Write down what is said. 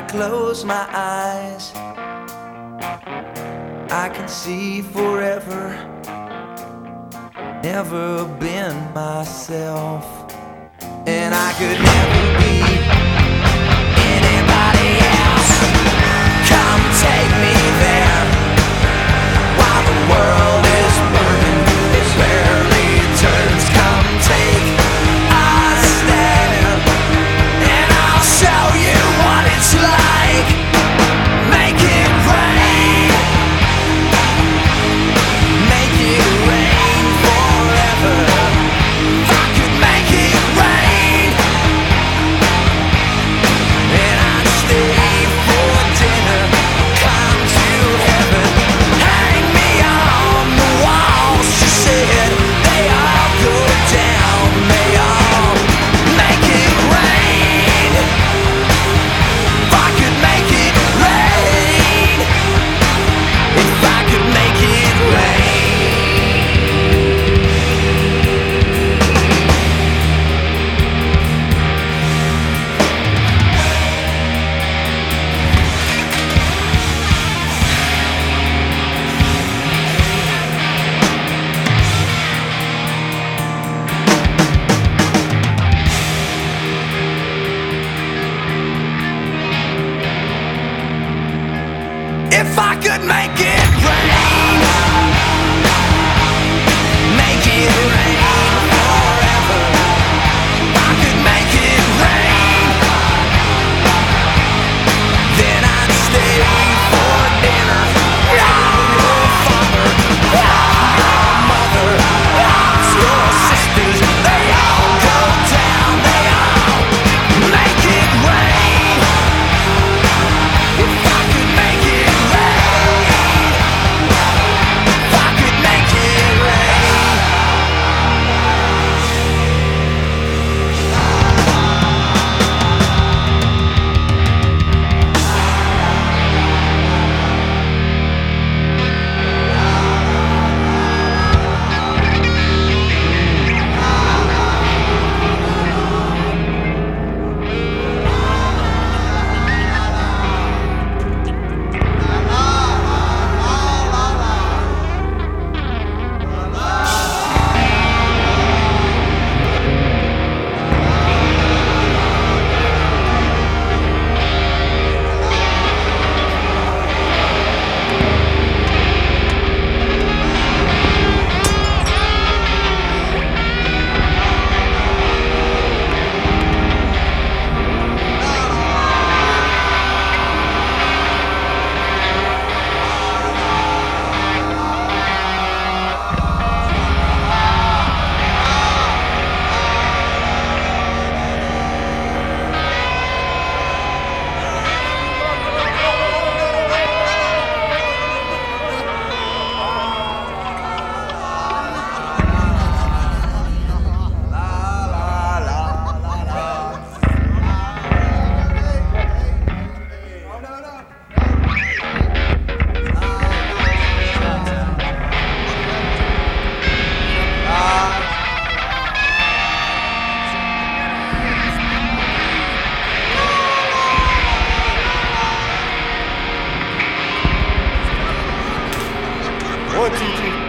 close my eyes, I can see forever. Never been myself, and I could never be anybody else. Come take me there, while the world is burning, it barely turns. Come take us there, and I'll show you what it's like. Make it rain, make it rain forever. If I could make it rain, and I'd stay for dinner. Come to heaven, hang me on the walls. She said they all go down, they all make it rain. If I could make it rain, if I could make it rain. If I could make it rain, make it rain forever. If I could make it rain, then I'd stay for dinner. All your father, all your mother, all your sisters, they all go down, they all make it rain. If I could make it rain, if I could make it rain. One, two, three.